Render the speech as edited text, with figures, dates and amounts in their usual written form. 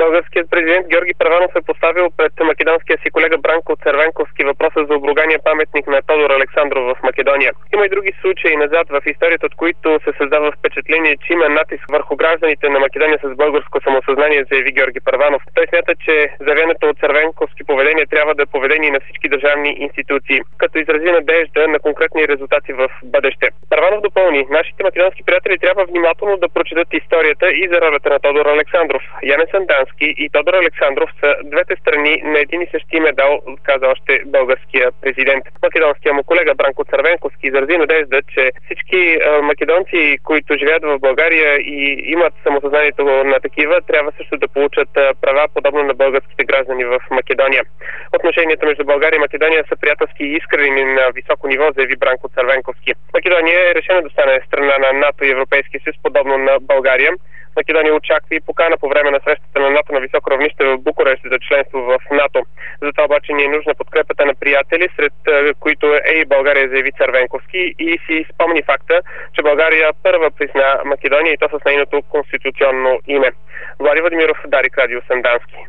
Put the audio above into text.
Българският президент Георги Първанов е поставил пред македонския си колега Бранко Цървенковски въпроса за обругания паметник на Тодор Александров в Македония. Има и други случаи назад в историята, от които се създава впечатление, че има натиск върху гражданите на Македония с българско самосъзнание, заяви Георги Първанов. Той смята, че заявеното от Цървенковски поведение трябва да е поведение на всички държавни институции, като изрази надежда на конкретни резултати в бъдеще. Първанов допълни: нашите македонски приятели трябва внимателно да прочетат историята и за ролята на Тодор Александров. Яне Сандански и Тодор Александров са двете страни на един и същи медал, каза още българския президент. Македонския му колега Бранко Цървенковски изрази надежда, че всички македонци, които живеят в България и имат самосъзнанието на такива, трябва също да получат права, подобно на българските граждани в Македония. Отношенията между България и Македония са приятелски и искрени на високо ниво, заяви Бранко Цървенковски. Македония е решена да стане страна на НАТО и Европейския съюз, подобно на България. Македония очаква и покана по време на срещата на НАТО на високо равнище в Букурещ за членство в НАТО. Затова обаче ни е нужна подкрепата на приятели, сред които е и България, заяви Цървенковски, и си спомни факта, че България първа призна Македония и то с нейното конституционно име. Влади Владимиров, Дарик, Радио Сандански.